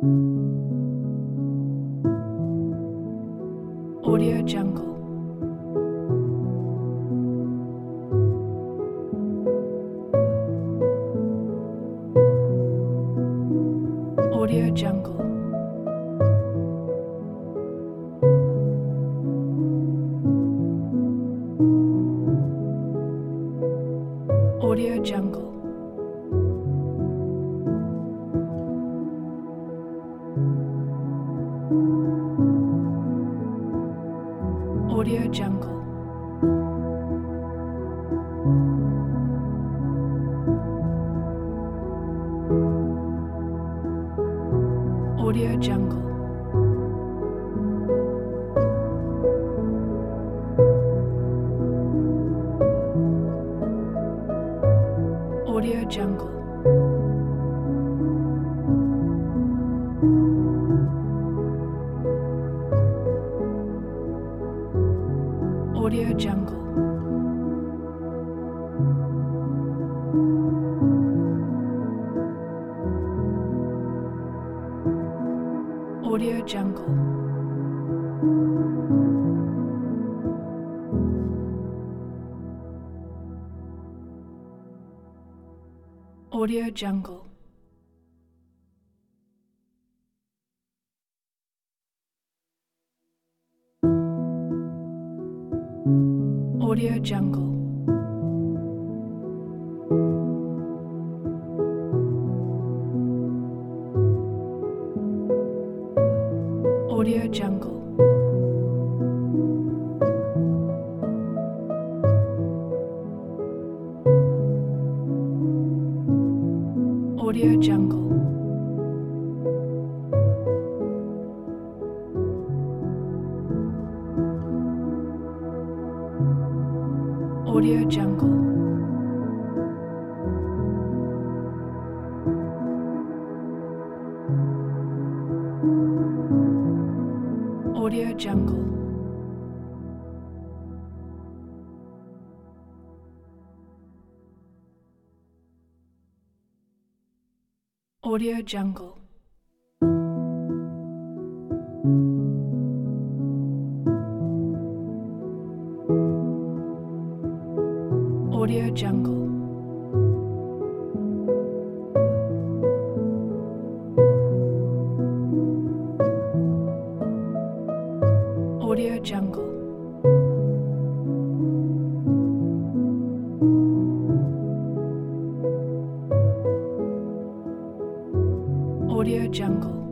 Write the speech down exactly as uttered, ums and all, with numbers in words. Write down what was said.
Audio Jungle. Audio Jungle. Audio Jungle. Audio Jungle. Audio Jungle. Audio Jungle. Audio Jungle. Audio Jungle. Audio Jungle. Audio Jungle. Audio Jungle. Audio Jungle. Audio Jungle. Audio Jungle. Audio Jungle. Audio Jungle. Audio Jungle. Audio Jungle.